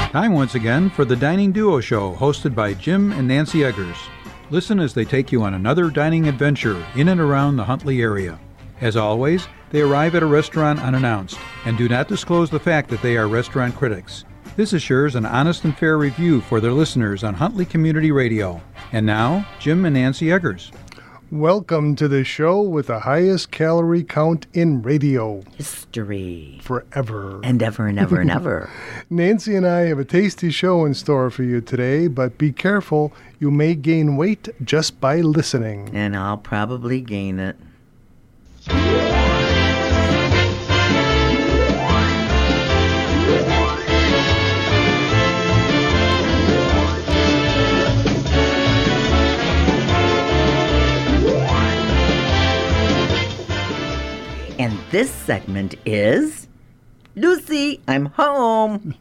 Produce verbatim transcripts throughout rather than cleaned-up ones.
Time once again for the Dining Duo Show, hosted by Jim and Nancy Eggers. Listen as they take you on another dining adventure in and around the Huntley area. As always, they arrive at a restaurant unannounced and do not disclose the fact that they are restaurant critics. This assures an honest and fair review for their listeners on Huntley Community Radio. And now, Jim and Nancy Eggers. Welcome to the show with the highest calorie count in radio history. Forever. And ever and ever and ever. Nancy and I have a tasty show in store for you today, but be careful. You may gain weight just by listening. And I'll probably gain it. And this segment is, Lucy, I'm home.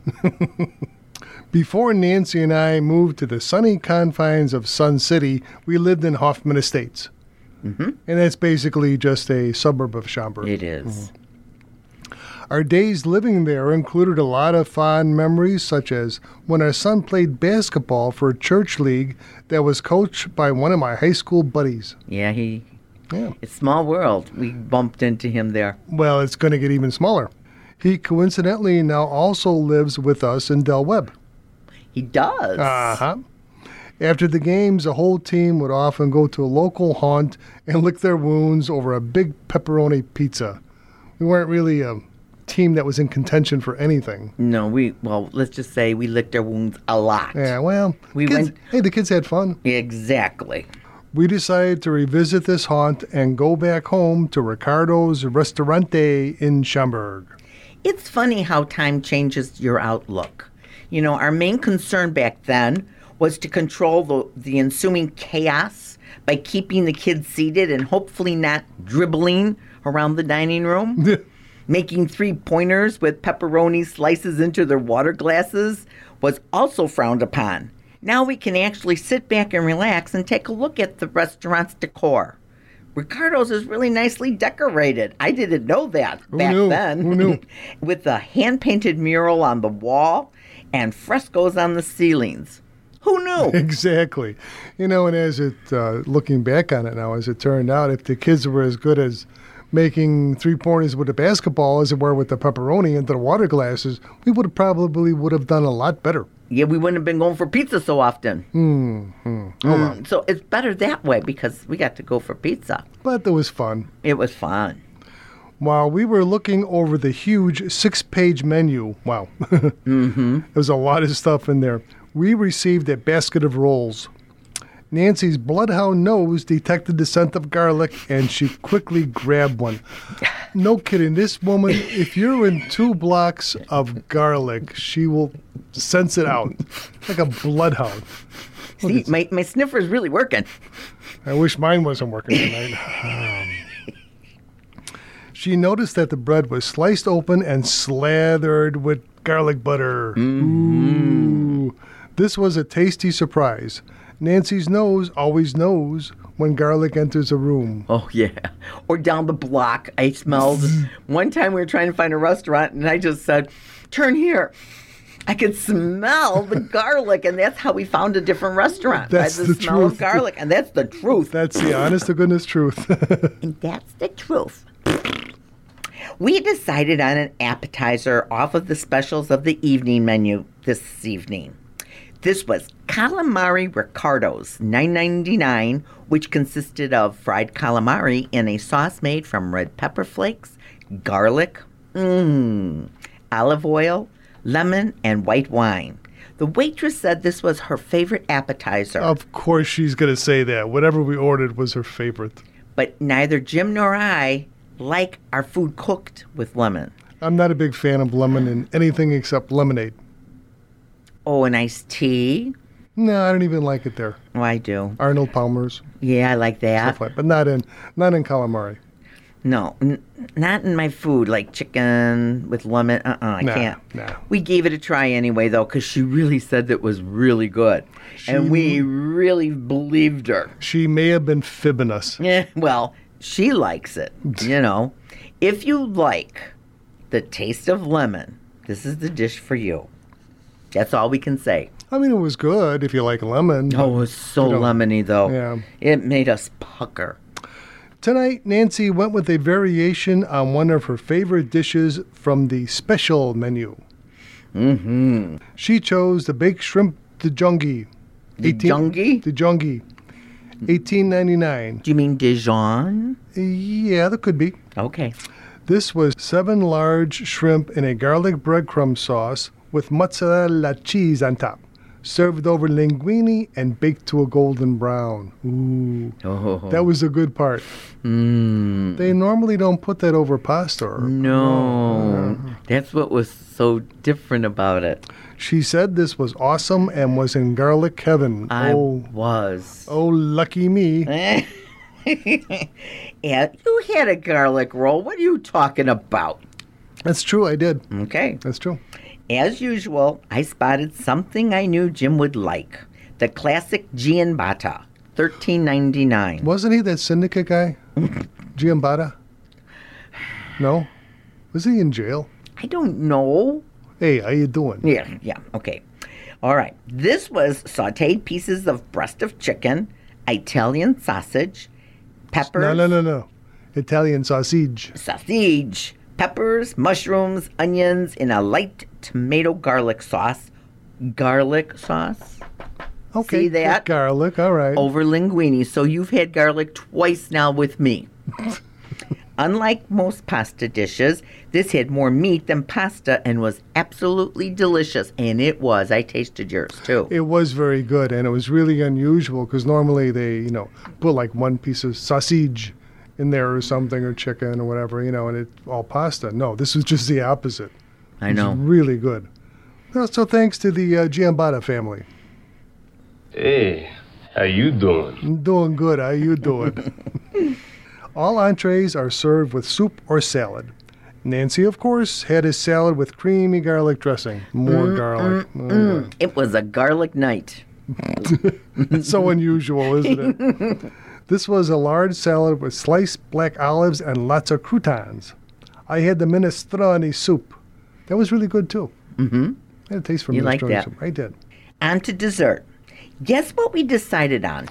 Before Nancy and I moved to the sunny confines of Sun City, we lived in Hoffman Estates. Mm-hmm. And that's basically just a suburb of Schaumburg. It is. Mm-hmm. Our days living there included a lot of fond memories, such as when our son played basketball for a church league that was coached by one of my high school buddies. Yeah, he... Yeah. It's a small world. We bumped into him there. Well, it's going to get even smaller. He coincidentally now also lives with us in Del Webb. He does. Uh-huh. After the games, the whole team would often go to a local haunt and lick their wounds over a big pepperoni pizza. We weren't really a team that was in contention for anything. No, we, well, let's just say we licked our wounds a lot. Yeah, well, we kids, went. Hey, the kids had fun. Exactly. We decided to revisit this haunt and go back home to Ricardo's Ristorante in Schaumburg. It's funny how time changes your outlook. You know, our main concern back then was to control the, the ensuing chaos by keeping the kids seated and hopefully not dribbling around the dining room. Making three-pointers with pepperoni slices into their water glasses was also frowned upon. Now we can actually sit back and relax and take a look at the restaurant's decor. Ricardo's is really nicely decorated. I didn't know that Who back knew? then. Who knew? With a hand-painted mural on the wall and frescoes on the ceilings. Who knew? Exactly. You know, and as it, uh, looking back on it now, as it turned out, if the kids were as good as making three-pointers with the basketball as they were with the pepperoni into the water glasses, we would have probably would have done a lot better. Yeah, we wouldn't have been going for pizza so often. Mm-hmm. Oh, well. Mm, so it's better that way because we got to go for pizza. But it was fun. It was fun. While we were looking over the huge six-page menu, wow, mm-hmm. there was a lot of stuff in there, we received a basket of rolls. Nancy's bloodhound nose detected the scent of garlic, and she quickly grabbed one. No kidding. This woman, if you're in two blocks of garlic, she will sense it out like a bloodhound. See, my, my sniffer's really working. I wish mine wasn't working tonight. Um, she noticed that the bread was sliced open and slathered with garlic butter. Mm-hmm. Ooh. This was a tasty surprise. Nancy's nose always knows when garlic enters a room. Oh, yeah. Or down the block, I smelled. One time we were trying to find a restaurant, and I just said, turn here. I could smell the garlic, and that's how we found a different restaurant. That's by the, the smell truth. of garlic, and that's the truth. That's the honest-to-goodness truth. And that's the truth. We decided on an appetizer off of the specials of the evening menu this evening. This was Calamari Ricardo's, nine ninety-nine, which consisted of fried calamari in a sauce made from red pepper flakes, garlic, mmm, olive oil, lemon, and white wine. The waitress said this was her favorite appetizer. Of course she's going to say that. Whatever we ordered was her favorite. But neither Jim nor I like our food cooked with lemon. I'm not a big fan of lemon in anything except lemonade. Oh, an iced tea? No, I don't even like it there. Oh, I do. Arnold Palmer's. Yeah, I like that. Stuff like, but not in not in calamari. No, n- not in my food, like chicken with lemon. Uh-uh, I Nah, can't. nah. We gave it a try anyway, though, because she really said it was really good. She- and we really believed her. She may have been fibbing us. Yeah, well, she likes it, you know. If you like the taste of lemon, this is the dish for you. That's all we can say. I mean, it was good if you like lemon. Oh, it was so you know, lemony, though. yeah. It made us pucker. Tonight, Nancy went with a variation on one of her favorite dishes from the special menu. Mm-hmm. She chose the baked shrimp Dijongi. Dijongi? Dijongi. eighteen ninety-nine. Do you mean Dijon? Yeah, that could be. Okay. This was seven large shrimp in a garlic breadcrumb sauce with mozzarella cheese on top, served over linguine and baked to a golden brown. Ooh, Oh. that was the good part. Mm. They normally don't put that over pasta. Or, No. That's what was so different about it. She said this was awesome and was in garlic heaven. I oh, was. oh, lucky me. Yeah, you had a garlic roll. What are you talking about? That's true, I did. Okay. That's true. As usual, I spotted something I knew Jim would like. The classic Giambata, thirteen ninety-nine. Wasn't he that syndicate guy? Giambata? No? Was he in jail? I don't know. Hey, how you doing? Yeah, yeah, okay. All right. This was sauteed pieces of breast of chicken, Italian sausage, peppers. No, no, no, no. Italian sausage. Sausage, peppers, mushrooms, onions in a light tomato garlic sauce. Garlic sauce Okay. See that? good garlic, all right. over linguine. So you've had garlic twice now with me. Unlike most pasta dishes, this had more meat than pasta and was absolutely delicious. And it was. I tasted yours too. It was very good, and it was really unusual because normally they, you know, put like one piece of sausage in there or something, or chicken or whatever, you know, and it's all pasta. No, this was just the opposite. I It was know. really good. Well, so thanks to the uh, Giambata family. Hey, how you doing? I'm doing good. How you doing? All entrees are served with soup or salad. Nancy, of course, had his salad with creamy garlic dressing. More garlic. Oh, boy. It was a garlic night. It's so unusual, isn't it? This was a large salad with sliced black olives and lots of croutons. I had the minestrone soup. That was really good, too. Mm-hmm. I had a taste for You minestrone like that? soup. I did. On to dessert. Guess what we decided on?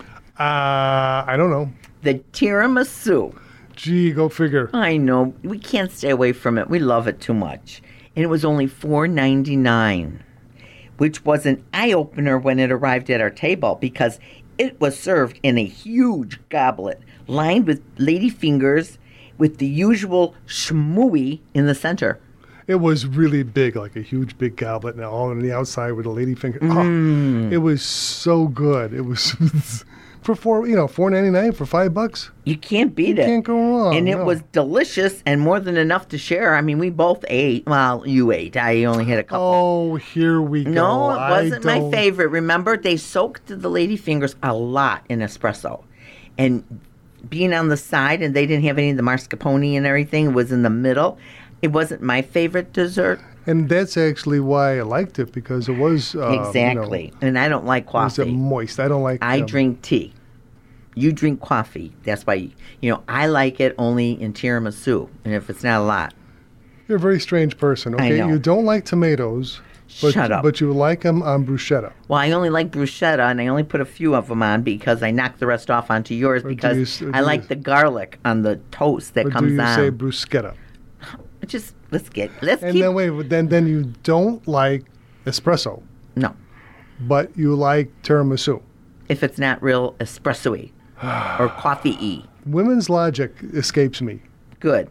Uh, I don't know. The tiramisu. Gee, go figure. I know. We can't stay away from it. We love it too much. And it was only four ninety-nine, which was an eye-opener when it arrived at our table because it was served in a huge goblet lined with ladyfingers with the usual schmooey in the center. It was really big, like a huge big goblet, and all on the outside with a lady finger. Mm. Oh, it was so good. It was for four, you know, four ninety nine for five bucks. You can't beat You it. can't go wrong, And it no. was delicious and more than enough to share. I mean, we both ate. Well, you ate. I only had a couple. Oh, here we go. No, it I wasn't my don't- favorite. Remember, they soaked the ladyfingers a lot in espresso. And being on the side, and they didn't have any of the mascarpone and everything, it was in the middle. It wasn't my favorite dessert. And that's actually why I liked it, because it was uh, exactly. You know, And I don't like it was uh, coffee. moist. I don't like. I um, drink tea. You drink coffee. That's why, you know, I like it only in tiramisu. And if it's not a lot. You're a very strange person. I Okay, know. you don't like tomatoes, but Shut up. but you like them on bruschetta. Well, I only like bruschetta, and I only put a few of them on because I knocked the rest off onto yours Or do because you s- or I do like you- the garlic on the toast that Or comes do you on. say bruschetta? Just let's get let's And keep then wait, but then then you don't like espresso, no. but you like tiramisu. If it's not real espresso-y or coffee-y, Women's logic escapes me. good.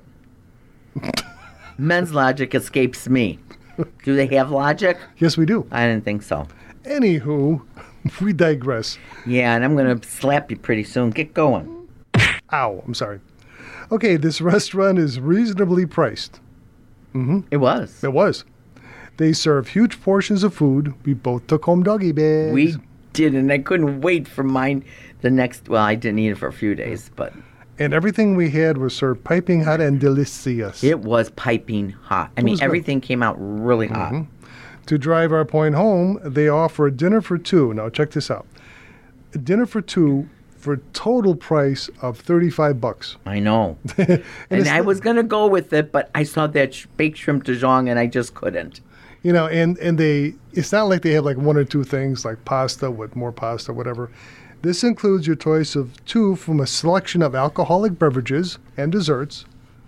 Men's logic escapes me. Do they have logic? Yes, we do. I didn't think so. Anywho, we digress. Yeah, and I'm gonna slap you pretty soon. Get going. Ow, I'm sorry. Okay, this restaurant is reasonably priced. It was. It was. They serve huge portions of food. We both took home doggy bags. We did, and I couldn't wait for mine. The next, well, I didn't eat it for a few days, but And everything we had was served piping hot and delicious. it was piping hot. I mean, was good. everything came out really hot. To drive our point home, they offer a dinner for two. Now, check this out. A dinner for two for a total price of thirty-five bucks. I know. And And it's I not- was going to go with it, but I saw that sh- baked shrimp Dijon and I just couldn't. You know, and, and they, it's not like they have like one or two things like pasta with more pasta, whatever. This includes your choice of two from a selection of alcoholic beverages and desserts.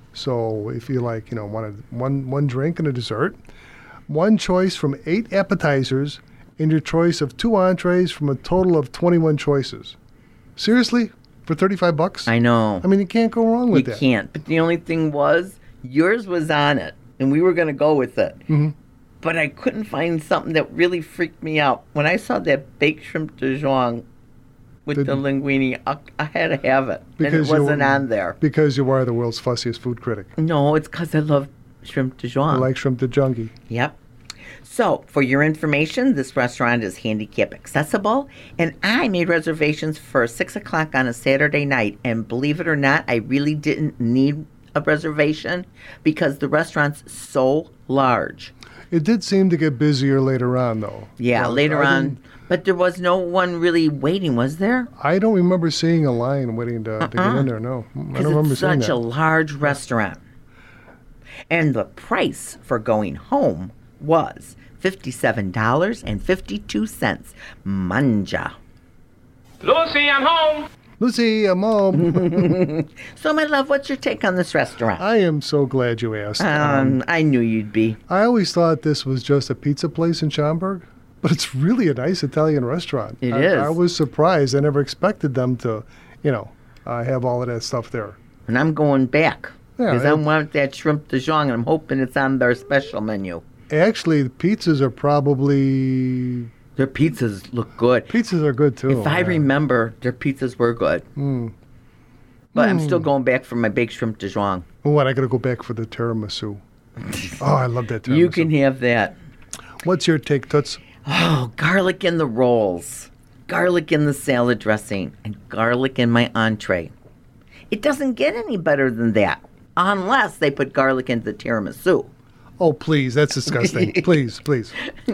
So if you like, you know, wanted one, one drink and a dessert, one choice from eight appetizers, and your choice of two entrees from a total of twenty-one choices. Seriously? For thirty-five bucks? I know. I mean, you can't go wrong with you that. You can't. But the only thing was, yours was on it, and we were going to go with it. Mm-hmm. But I couldn't find something that really freaked me out. When I saw that baked shrimp Dijon with Did- the linguine, I, I had to have it. Because and it you- wasn't on there. Because you are the world's fussiest food critic. No, it's because I love shrimp Dijon. I like shrimp DeJungie. Yep. So, for your information, this restaurant is handicap accessible, and I made reservations for six o'clock on a Saturday night, and believe it or not, I really didn't need a reservation because the restaurant's so large. It did seem to get busier later on, though. Yeah, Well, later I on. didn't- But there was no one really waiting, was there? I don't remember seeing a line waiting to, to get Uh-uh. in there, no. I Because don't remember it's seeing such that. a large restaurant. And the price for going home was fifty-seven dollars and fifty-two cents. Manja. Lucy, I'm home. Lucy, I'm home. So, my love, what's your take on this restaurant? I am so glad you asked. Um, I knew you'd be. I always thought this was just a pizza place in Schaumburg, but it's really a nice Italian restaurant. It I, is. I was surprised. I never expected them to, you know, uh, have all of that stuff there. And I'm going back. Yeah, Because I it- want that shrimp Dijon, and I'm hoping it's on their special menu. Actually, the pizzas are probably Their pizzas look good. pizzas are good too. If I yeah. remember, their pizzas were good. Mm. But I'm still going back for my baked shrimp Dijon. Well, what? I got to go back for the tiramisu. Oh, I love that tiramisu. You can have that. What's your take, Toots? Oh, garlic in the rolls, garlic in the salad dressing, and garlic in my entree. It doesn't get any better than that, unless they put garlic into the tiramisu. Oh, please, that's disgusting. please, please.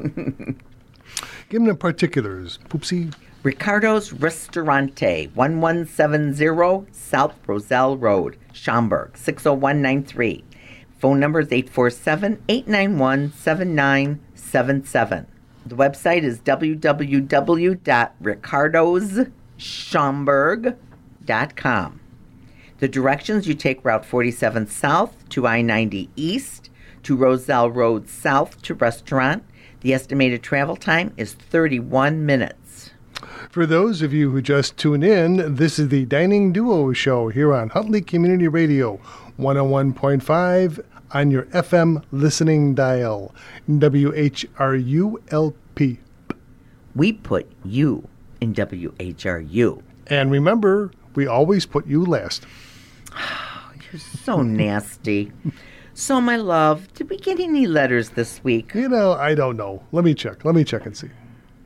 Give me the particulars, Poopsie. Ricardo's Ristorante, one one seven zero South Roselle Road, Schaumburg, six oh one nine three. Phone number is eight four seven, eight nine one, seven nine seven seven. The website is w w w dot ricardos schaumburg dot com. The directions: you take Route forty-seven South to I ninety East, to Roselle Road South to restaurant. The estimated travel time is thirty-one minutes. For those of you who just tuned in, this is the Dining Duo Show here on Huntley Community Radio, one oh one point five on your F M listening dial, W H R U L P. We put you in W H R U. And remember, we always put you last. You're so nasty. So, my love, did we get any letters this week? You know, I don't know. Let me check. Let me check and see.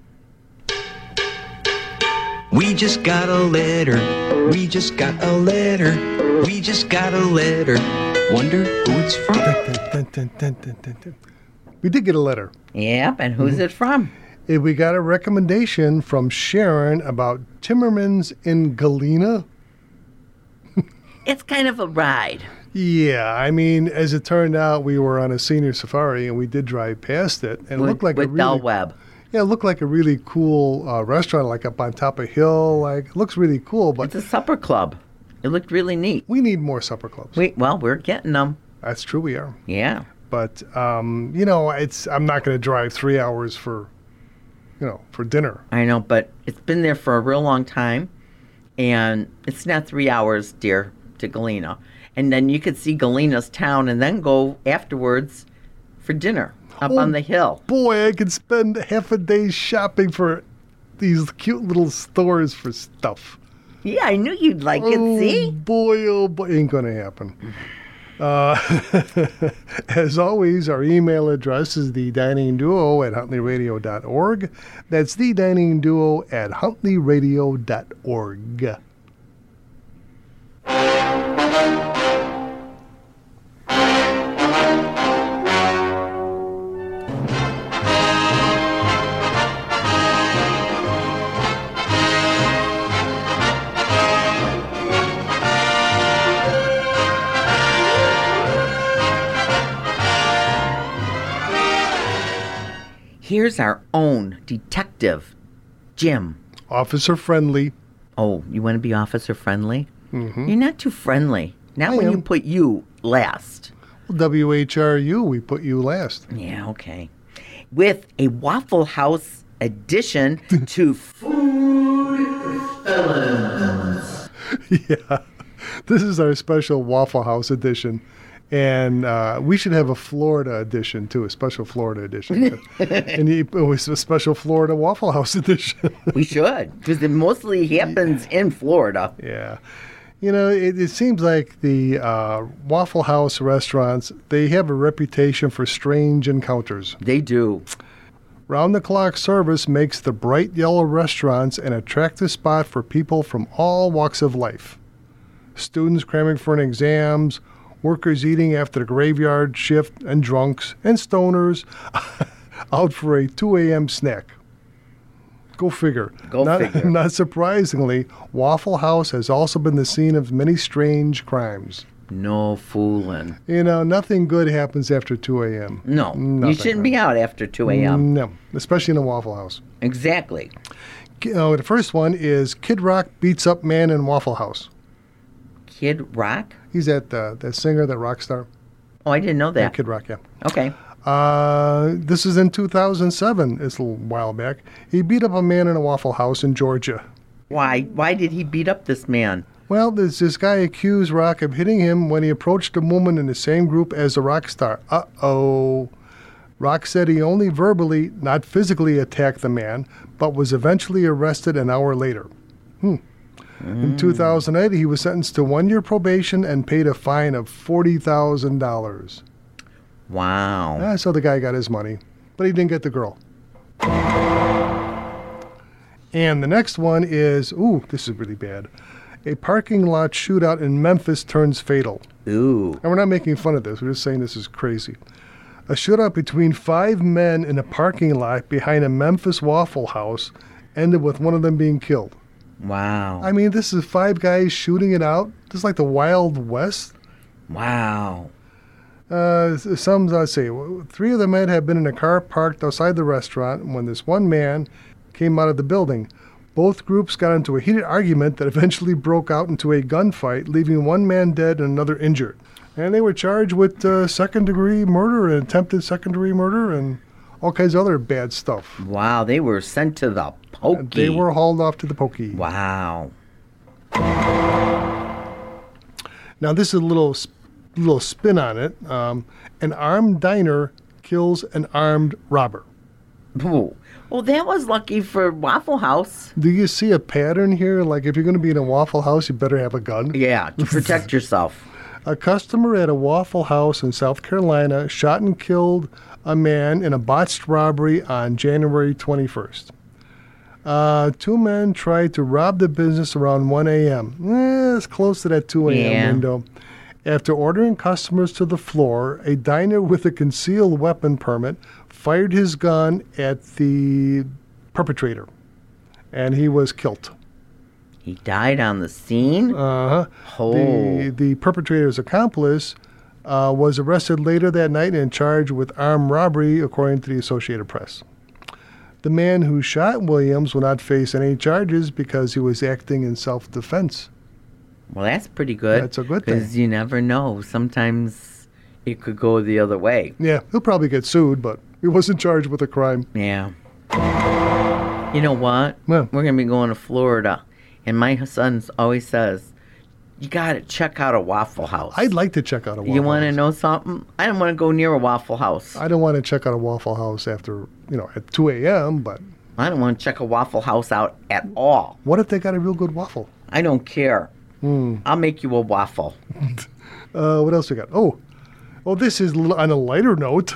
We just got a letter. We just got a letter. We just got a letter. Wonder who it's from. Dun, dun, dun, dun, dun, dun, dun. We did get a letter. Yep, and who's it from? Eh, We got a recommendation from Sharon about Timmermans in Galena. It's kind of a ride. Yeah, I mean, as it turned out, we were on a senior safari and we did drive past it, and it with looked like a with Del really, Webb. yeah, it looked like a really cool uh, restaurant, like up on top of a hill. Like, it looks really cool, but It's a supper club. It looked really neat. we need more supper clubs. We, well, we're getting them. That's true, we are. Yeah. But um, you know, it's I'm not going to drive three hours for, you know, for dinner. I know, but it's been there for a real long time, and it's not three hours, dear, to Galena. And then you could see Galena's town and then go afterwards for dinner up Oh, on the hill. Boy, I could spend half a day shopping for these cute little stores for stuff. Yeah, I knew you'd like Oh it, see? boy, oh boy, ain't gonna happen. Uh, as always, our email address is the dining duo at huntley radio dot org. That's the dining duo at huntley radio dot org. Here's our own detective, Jim. Officer friendly. Oh, you want to be officer friendly? Mm-hmm. You're not too friendly. Not I when am. you put you last. W H R U, we put you last. Yeah, okay. With a Waffle House addition to Food Felons. Yeah. This is our special Waffle House edition. And uh, we should have a Florida edition, too, a special Florida edition. And it was a special Florida Waffle House edition. We should, because it mostly happens in Florida. Yeah. You know, it, it seems like the uh, Waffle House restaurants, they have a reputation for strange encounters. They do. Round-the-clock service makes the bright yellow restaurants an attractive spot for people from all walks of life. Students cramming for an exams, workers eating after the graveyard shift, and drunks and stoners out for a two a.m. snack. Go figure. Go not, figure. Not surprisingly, Waffle House has also been the scene of many strange crimes. No fooling. You know, nothing good happens after two a.m. No, Nothing you shouldn't be out after two a.m. No, especially in a Waffle House. Exactly. You know, the first one is Kid Rock beats up man in Waffle House. Kid Rock? He's that uh, that singer, that rock star. Oh, I didn't know Yeah, that. Kid Rock, yeah. Okay. Uh, this is in two thousand seven. It's a little while back. He beat up a man in a Waffle House in Georgia. Why? Why did he beat up this man? Well, this, this guy accused Rock of hitting him when he approached a woman in the same group as the rock star. Uh-oh. Rock said he only verbally, not physically, attacked the man, but was eventually arrested an hour later. Hmm. Mm. In two thousand eight, he was sentenced to one year probation and paid a fine of forty thousand dollars. Wow. Ah, so the guy got his money, but he didn't get the girl. And the next one is, ooh, this is really bad. A parking lot shootout in Memphis turns fatal. Ooh. And we're not making fun of this. We're just saying this is crazy. A shootout between five men in a parking lot behind a Memphis Waffle House ended with one of them being killed. Wow. I mean, this is five guys shooting it out. This is like the Wild West. Wow. Uh, some, let's see, three of the men had been in a car parked outside the restaurant when this one man came out of the building. Both groups got into a heated argument that eventually broke out into a gunfight, leaving one man dead and another injured. And they were charged with uh, second-degree murder and attempted second-degree murder and all kinds of other bad stuff. Wow, they were sent to the pokey. They were hauled off to the pokey. Wow. Now, this is a little little spin on it. Um, an armed diner kills an armed robber. Ooh. Well, that was lucky for Waffle House. Do you see a pattern here? Like, if you're going to be in a Waffle House, you better have a gun. Yeah, to protect yourself. A customer at a Waffle House in South Carolina shot and killed a man in a botched robbery on January twenty-first. Uh, two men tried to rob the business around one a.m. Eh, it's close to that two a.m. Yeah. window. After ordering customers to the floor, a diner with a concealed weapon permit fired his gun at the perpetrator, and he was killed. He died on the scene? Uh-huh. Oh. The, the perpetrator's accomplice uh, was arrested later that night and charged with armed robbery, according to the Associated Press. The man who shot Williams will not face any charges because he was acting in self-defense. Well, that's pretty good. That's a good thing. Because you never know. Sometimes it could go the other way. Yeah, he'll probably get sued, but he wasn't charged with a crime. Yeah. You know what? Yeah. We're going to be going to Florida. And my son always says, you got to check out a Waffle House. I'd like to check out a Waffle You want to House. know something? I don't want to go near a Waffle House. I don't want to check out a Waffle House after, you know, at two a.m., but I don't want to check a Waffle House out at all. what if they got a real good waffle? I don't care. Hmm. I'll make you a waffle. Uh, what else we got? Oh, well, this is l- on a lighter note.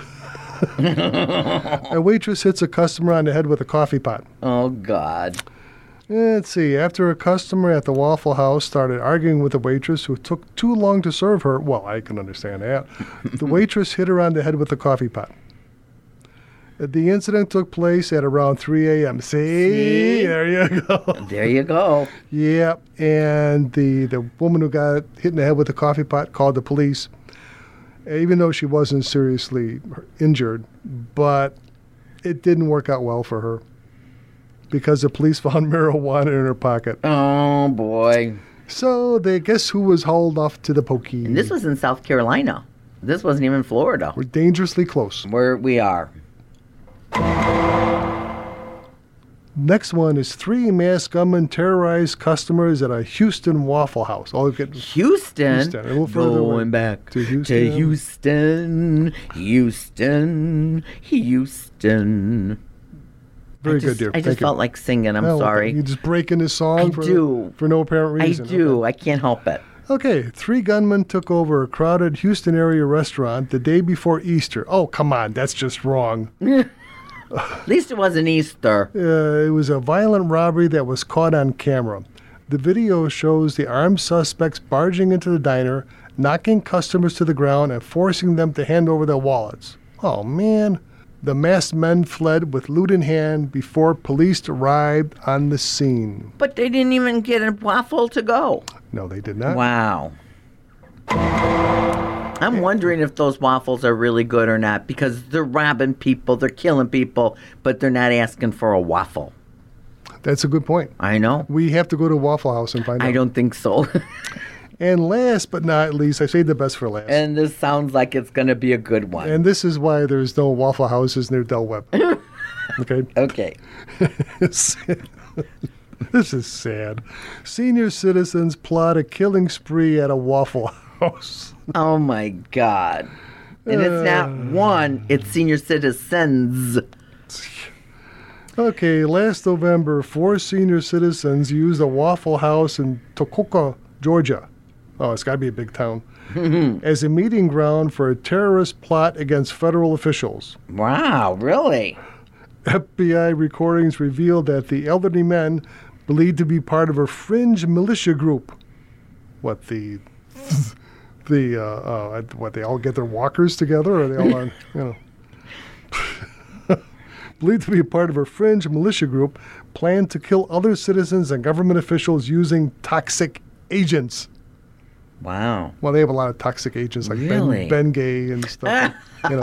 A waitress hits a customer on the head with a coffee pot. Oh, God. Let's see. After a customer at the Waffle House started arguing with a waitress who took too long to serve her, well, I can understand that, the waitress hit her on the head with a coffee pot. The incident took place at around three a.m. See? See? There you go. There you go. Yeah, and the, the woman who got hit in the head with the coffee pot called the police, even though she wasn't seriously injured. But It didn't work out well for her because the police found marijuana in her pocket. Oh, boy. So they guess who was hauled off to the pokey. And this was in South Carolina. This wasn't even Florida. We're dangerously close. Where we are. Next one is three masked gunmen terrorized customers at a Houston Waffle House. Oh, get Houston? Houston. A little further Going away. back To Houston. to Houston. Houston. Houston. Very I good, just, dear. I just Thank you. felt like singing. I'm Oh, sorry. You just breaking the song I for, do. for no apparent I reason. do. Okay. I can't help it. Okay, three gunmen took over a crowded Houston area restaurant the day before Easter. Oh, come on, that's just wrong. At least it wasn't Easter. Uh, it was a violent robbery that was caught on camera. The video shows the armed suspects barging into the diner, knocking customers to the ground, and forcing them to hand over their wallets. Oh, man. The masked men fled with loot in hand before police arrived on the scene. But they didn't even get a waffle to go. No, they did not. Wow. I'm wondering if those waffles are really good or not because they're robbing people, they're killing people, but they're not asking for a waffle. That's a good point. I know. We have to go to Waffle House and find out. I don't think so. And last but not least, I saved the best for last. And this sounds like it's going to be a good one. And this is why there's no Waffle Houses near Del Webb. Okay? Okay. This is sad. Senior citizens plot a killing spree at a Waffle House. Oh, my God. And it's not one, it's senior citizens. Okay, last November, four senior citizens used a Waffle House in Toccoa, Georgia. Oh, it's got to be a big town. As a meeting ground for a terrorist plot against federal officials. Wow, really? F B I recordings revealed that the elderly men believed to be part of a fringe militia group. What, the... the, uh, uh, what, they all get their walkers together? Or are they all on, you know... believed to be a part of a fringe militia group, planned to kill other citizens and government officials using toxic agents. Wow. Well, they have a lot of toxic agents like Really? Ben, Bengay and stuff. you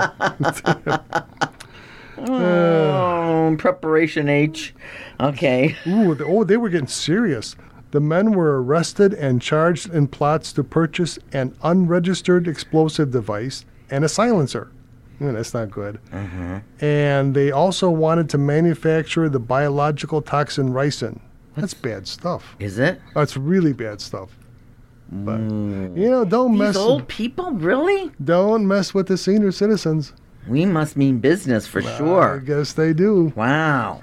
know. Oh, preparation H. Okay. Ooh, the, oh, they were getting serious. The men were arrested and charged in plots to purchase an unregistered explosive device and a silencer. Mm, that's not good. Mm-hmm. And they also wanted to manufacture the biological toxin ricin. That's bad stuff. Is it? That's really bad stuff. But you know, don't These mess. old people, really? Don't mess with the senior citizens. We must mean business for I sure. guess they do. Wow.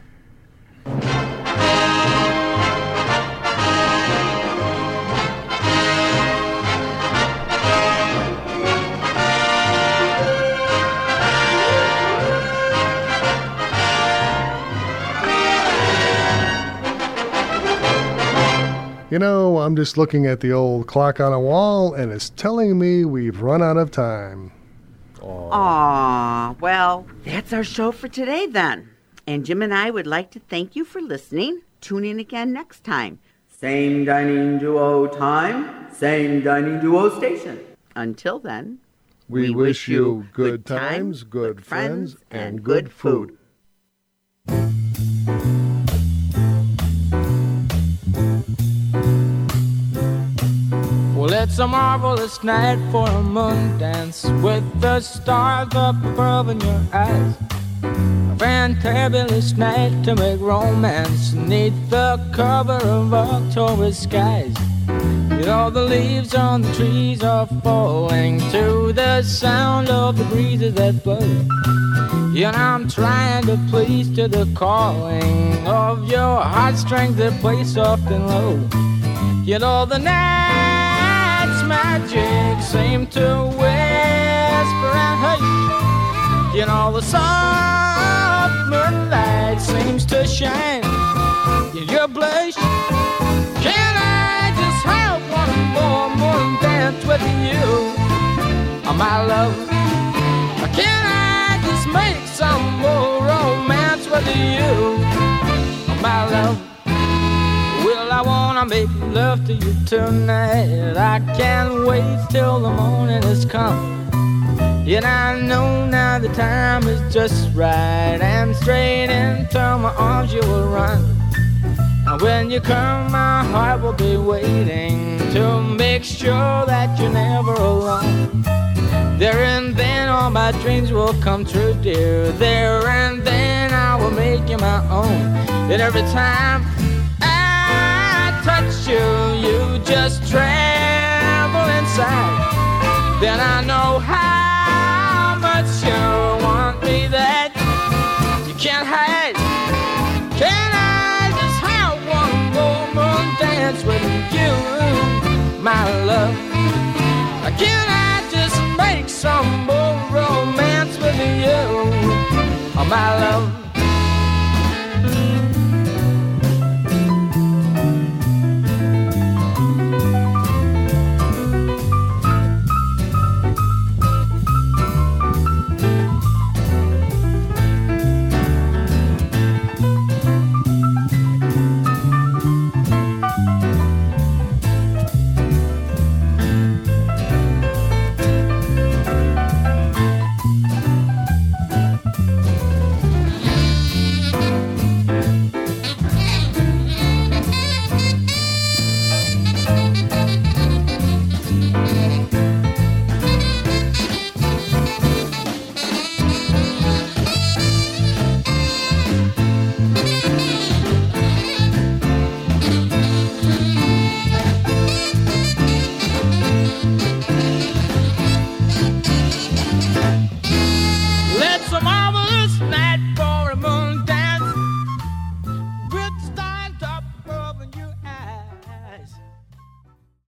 You know, I'm just looking at the old clock on a wall, and it's telling me we've run out of time. Aw, well, that's our show for today then. And Jim and I would like to thank you for listening. Tune in again next time. Same Dining Duo time, same Dining Duo station. Until then, We, wish you good times, good friends, and good food. Well, it's a marvelous night for a moon dance with the stars up above in your eyes. A fantabulous night to make romance neath the cover of October skies. You know the leaves on the trees are falling to the sound of the breezes that blow. You know I'm trying to please to the calling of your heartstrings that play soft and low. You know the night's magic seem to whisper and hush. You know the soft moonlight seems to shine in your blush. Can I just have one more moon dance with you, oh, my love? Can I just make some more romance with you, oh, my love? Well, I wanna make love to you tonight. I can't wait till the morning has come. Yet I know now the time is just right, and straight into my arms you will run. And when you come, my heart will be waiting to make sure that you're never alone. There and then all my dreams will come true, dear. There and then I will make you my own. And every time I touch you, you just tremble inside. Then I know how much you want me that you can't hide. Can I just have one more dance with you, my love? Can I just make some more romance with you, oh, my love?